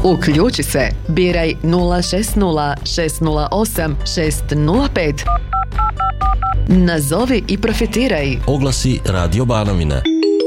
Uključi se, biraj 060 608 605. Nazovi i profitiraj. Oglasi Radio Banovina.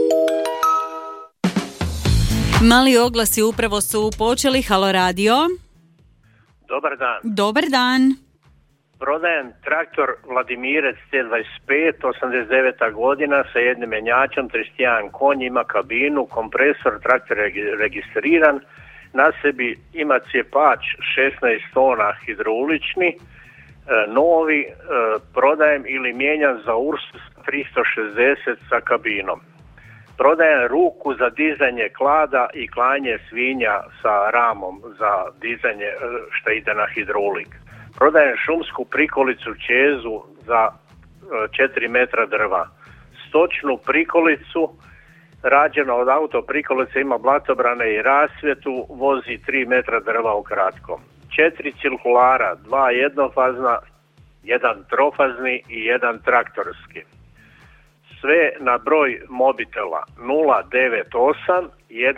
Mali oglasi upravo su počeli. Halo radio. Dobar dan. Dobar dan. Prodajem traktor Vladimirec T25, 89. godina sa jednim menjačom, 31 konj, ima kabinu, kompresor, traktor je registriran, na sebi ima cijepač 16 tona hidraulični, novi, prodajem ili mijenjam za Ursus 360 sa kabinom. Prodajem ruku za dizanje klada i klanje svinja sa ramom za dizanje što ide na hidrolik. Prodajem šumsku prikolicu čezu za 4 metra drva. Stočnu prikolicu, rađena od auto prikolice, ima blatobrane i rasvjetu, vozi 3 metra drva ukratko. 4 cirkulara, 2 jednofazna, 1 trofazni i 1 traktorski. Sve na broj mobitela 098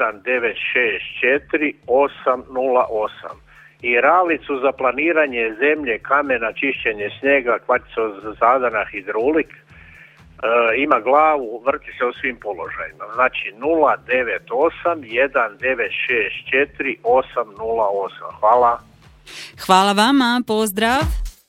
1964 808 i ralicu za planiranje zemlje, kamena, čišćenje snijega, kvačica zada na hidrolik, ima glavu, vrti se u svim položajima. Znači 098 1964 808. Hvala. Hvala vama, pozdrav.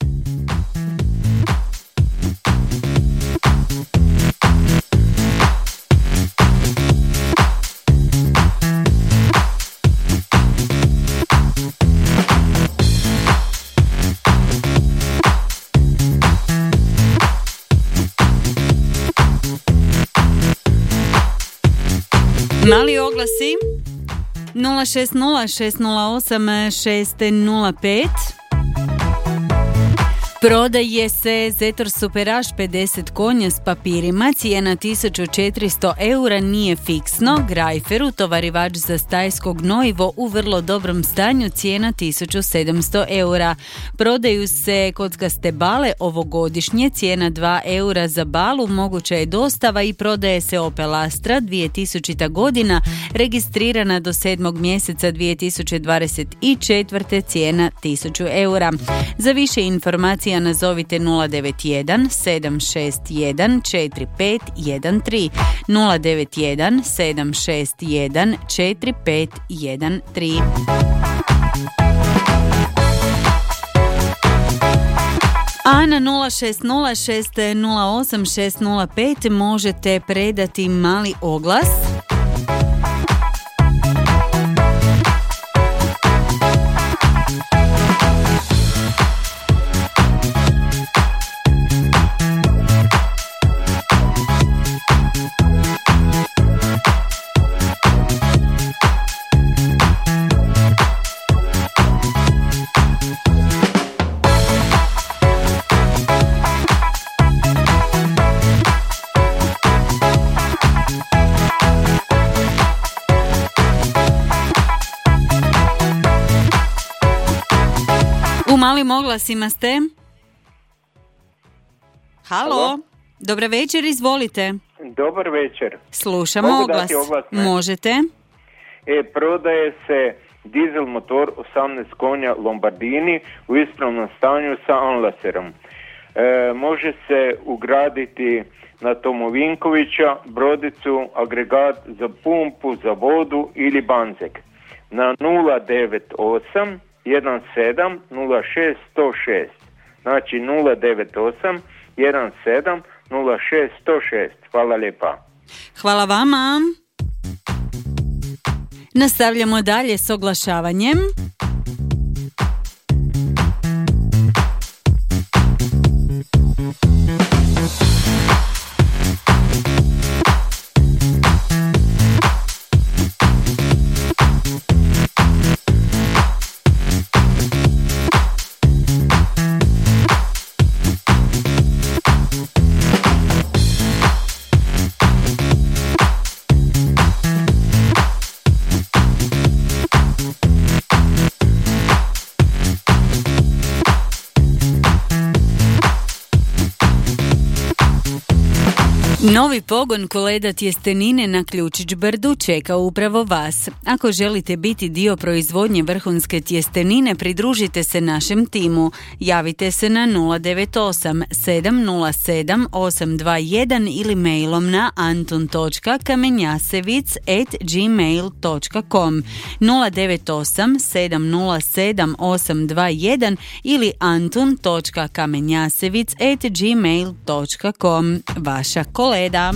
Mali oglasi 060 608 605. Prodaje se Zetor Superaš 50 konja s papirima, cijena 1400 eura, nije fiksno. Grajfer, utovarivač za stajsko gnojivo u vrlo dobrom stanju, cijena 1700 eura. Prodaju se kockaste bale ovogodišnje, cijena 2 eura za balu, moguća je dostava i prodaje se Opel Astra 2000. godina, registrirana do 7. mjeseca 2024. cijena 1000 eura. Za više informacija nazovite 091 761 4513 091 761 4513. A na 060 608 605 možete predati mali oglas. Malim oglasima ste. Halo. Dobar večer, izvolite. Dobar večer. Slušamo oglas. Možete. Prodaje se dizel motor 18 konja Lombardini u ispravnom stanju sa anlaserom. Može se ugraditi na Tomovinkovića, brodicu, agregat za pumpu, za vodu ili banzek. Na 098 17 06 106. Znači 098 17 06 106. Hvala lijepa. Hvala vama. Nastavljamo dalje s oglašavanjem. Novi pogon Koleda tjestenine na Ključić brdu čeka upravo vas. Ako želite biti dio proizvodnje vrhunske tjestenine, pridružite se našem timu. Javite se na 098 707 821 ili mailom na antun.kamenjasevic@gmail.com 098 707 821 ili antun.kamenjasevic@gmail.com. Vaša Koleda.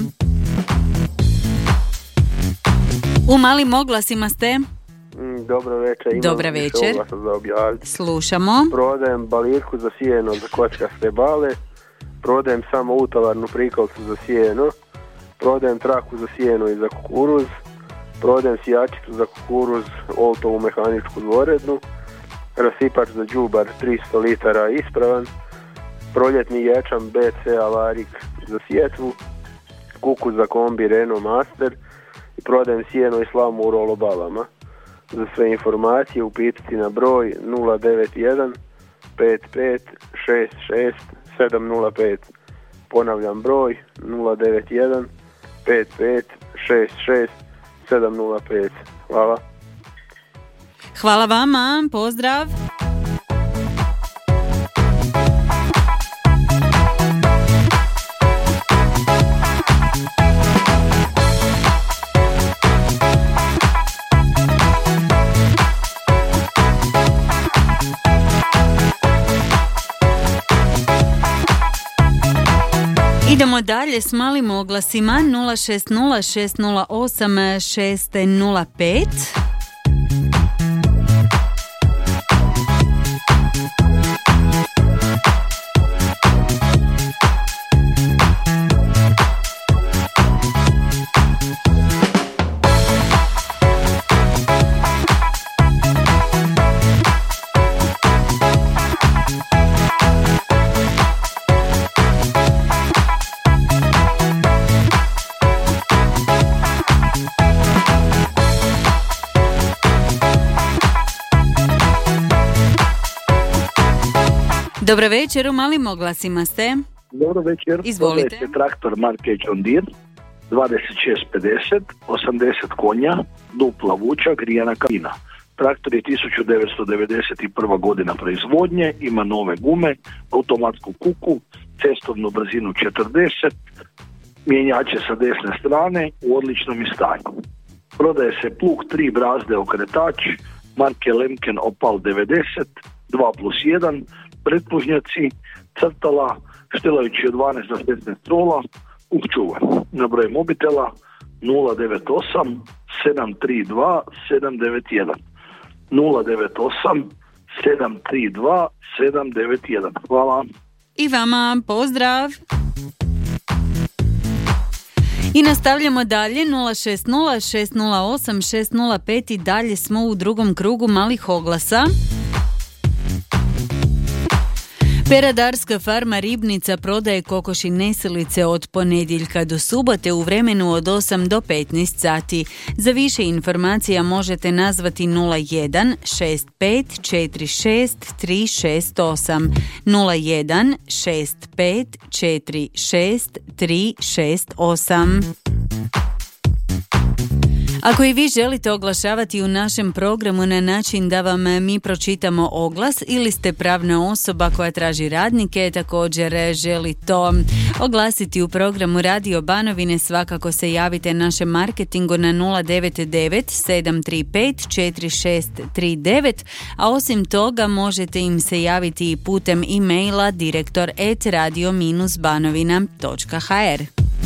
U malim oglasima ste? Dobro večer. Dobra večer. Slušamo. Prodajem balirku za sijeno za kockaste bale. Prodajem samo utovarnu prikolicu za sijeno. Prodajem traku za sijeno i za kukuruz. Prodajem sijačicu za kukuruz, oltovu mehaničku dvorednu. Rasipač za đubar 300 litara ispravan. Proljetni ječam BC Avarik za sjetvu. Kukus za kombi Renault Master. I prodajem sijeno i slamu u rolobalama. Za sve informacije upitati na broj 091 55 66 705. Ponavljam broj 091 55 66 705. Hvala. Hvala vama, pozdrav. Idemo dalje s malim oglasima 060 608 605. Dobro večer, u malim oglasima ste. Dobro večer. Izvolite. Traktor marke John Deere 2650, 80 konja, dupla vuča, grijana kabina. Traktor je 1991. godina proizvodnje, ima nove gume, automatsku kuku, cestovnu brzinu 40, mjenjače sa desne strane u odličnom je stanju. Prodaje se plug 3 brazde okretač marke Lemken Opal 90, 2+1, pretpužnjaci, crtala, štilajući od 12 do 16 strola, čuvar. Na broj mobitela 098 732 791. 098 732 791. Hvala. I vama pozdrav. I nastavljamo dalje 060 608 605 i dalje smo u drugom krugu malih oglasa. Peradarska farma Ribnica prodaje kokoši nesilice od ponedjeljka do subote u vremenu od 8 do 15 sati. Za više informacija možete nazvati 01 65 46 368 01 65 46 368. Ako i vi želite oglašavati u našem programu na način da vam mi pročitamo oglas ili ste pravna osoba koja traži radnike, također želi to oglasiti u programu Radio Banovine, svakako se javite našem marketingu na 099 735 4639, a osim toga možete im se javiti i putem e-maila direktor@radio-banovina.hr.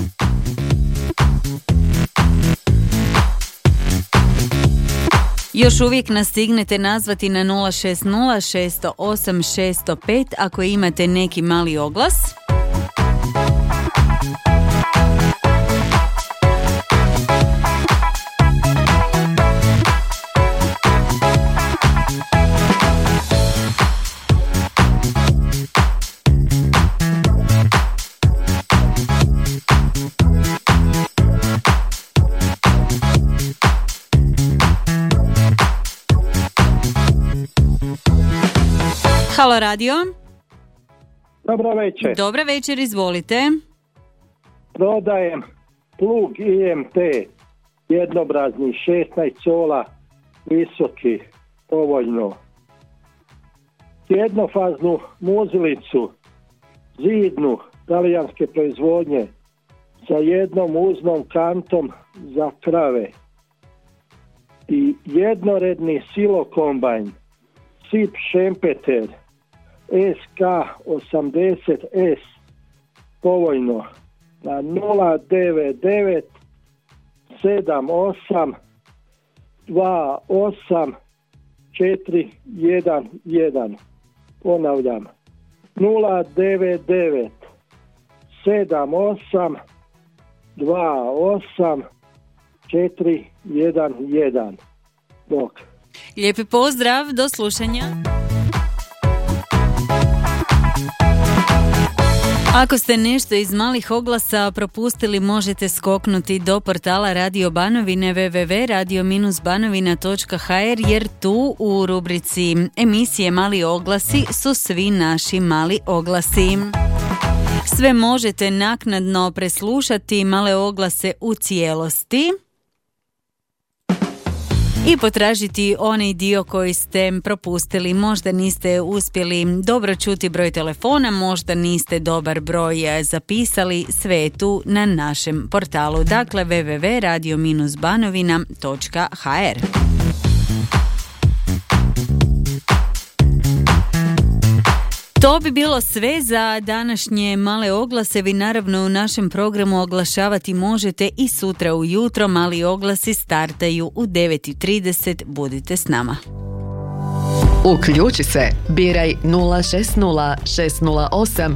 Još uvijek nas stignete nazvati na 060 608 605 ako imate neki mali oglas. Halo radio. Dobro večer. Dobro večer, izvolite. Prodajem plug IMT jednobrazni 16 cola visoki, povoljno. Jednofaznu muzilicu zidnu talijanske proizvodnje sa jednom uznom kantom za krave i jednoredni silo kombajn SIP Šempeter SK80S povoljno na 099 78 28 411. Ponavljam, 099 78 28 411. Bok. Lijepi pozdrav, do slušanja. Ako ste nešto iz malih oglasa propustili, možete skoknuti do portala Radio Banovine www.radio-banovina.hr jer tu u rubrici emisije Mali oglasi su svi naši mali oglasi. Sve možete naknadno preslušati male oglase u cijelosti i potražiti onaj dio koji ste propustili. Možda niste uspjeli dobro čuti broj telefona, možda niste dobar broj zapisali, sve je tu na našem portalu. Dakle, www.radio-banovina.hr. To bi bilo sve za današnje male oglase. Vi naravno u našem programu oglašavati možete i sutra ujutro. Mali oglasi startaju u 9:30. Budite s nama. Uključi se. Biraj 060 608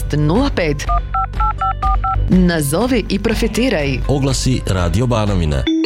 605. Nazovi i profitiraj. Oglasi Radio Banovine.